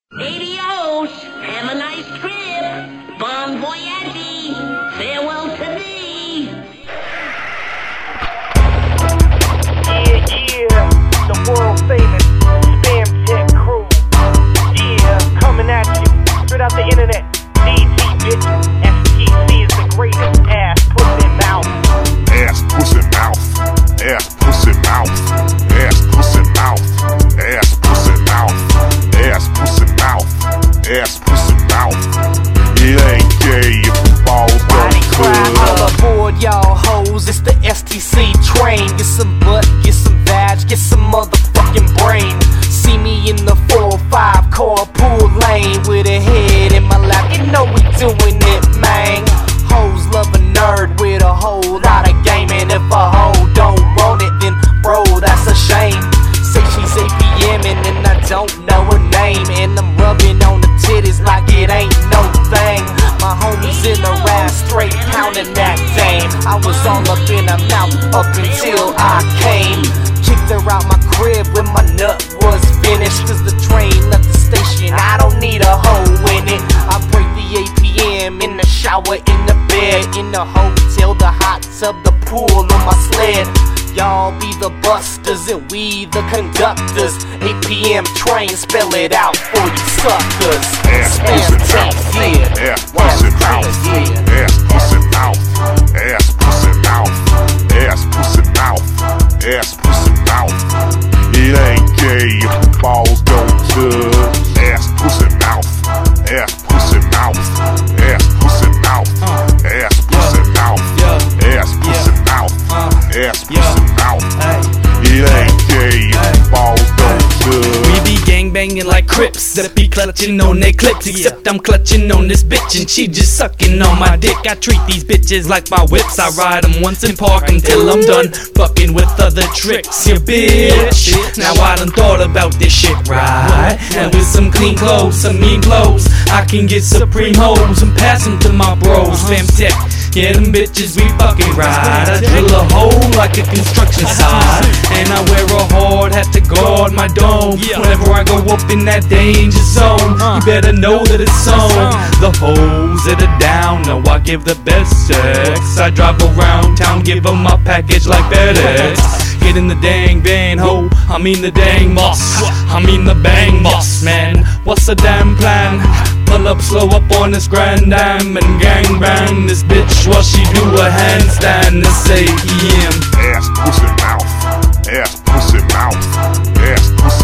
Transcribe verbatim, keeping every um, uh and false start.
Adios! Have a nice trip! Bon voyage! Farewell to thee! Yeah, yeah, the world famous Spam Tech crew. Yeah, coming at you, straight out the internet. D T, bitch. S T C is the greatest. Ass, pussy, mouth. Ass, pussy, mouth. Ass, pussy, mouth. Ass, pussy, mouth. Ass, pussy, mouth. Ass, pussy, mouth. Ass, pussy, mouth. It ain't gay if the balls don't good. All aboard, y'all hoes. It's the S T C train. Get some butt, get some vag, get some motherfucking brain. See me in the four five carpool lane with a head in my lap. You know we doing it, man. Hoes love a nerd with a whole lot of game. And if a hoe don't want it, then bro, that's a shame. Say she's A P M and then I don't know her name. And I'm rubbing on the titties like it ain't no thing. My homies in the ass straight pounding that dame. I was all up in her mouth up until I came. Kicked her out my crib when my nut was finished. Cause the train left the station, I don't need a hoe in it. I break the A P M in the shower, in the bed, in the hotel, the hot tub, the pool, on my sled. Y'all be the busters and we the conductors. A P M train, spell it out for you suckers. Ass, pussy, mouth. Yeah. Ass, pussy, mouth. Yeah. Ass, pussy, mouth. Ass, pussy, mouth. Ass, pussy, mouth. Ass, pussy, mouth. It ain't gay if the balls don't touch. Ass, pussy, mouth. Ass, pussy, mouth. Ass, pussy, mouth. Ass, pussy, mouth. Ass, pussy, mouth. Ass, pussy, mouth. It ain't gay if the balls don't touch. We be gangbanging like Crips that be clutching on their clips. Except I'm clutching on this bitch and she just sucking on my dick. I treat these bitches like my whips. I ride them once and park until I'm done fucking with other tricks, you bitch. Now I done thought about this shit, right? And with some clean clothes, some mean clothes, I can get supreme hoes and pass them to my bros. Fam Tech, yeah, them bitches we fucking ride. I drill a hole like a construction site, and I wear a hard hat to guard my dome. Whenever I go up in that danger zone, you better know that it's on. The hoes that are down know I give the best sex. I drive around town, give them my package like FedEx. Get in the dang van, ho, I mean the dang boss, I mean the bang boss, man. What's the damn plan? Pull up, slow up on this grand dam and gang bang this bitch while she do a handstand. This A P M. Ass, pussy, mouth. Ass, pussy, mouth. Ass, pussy,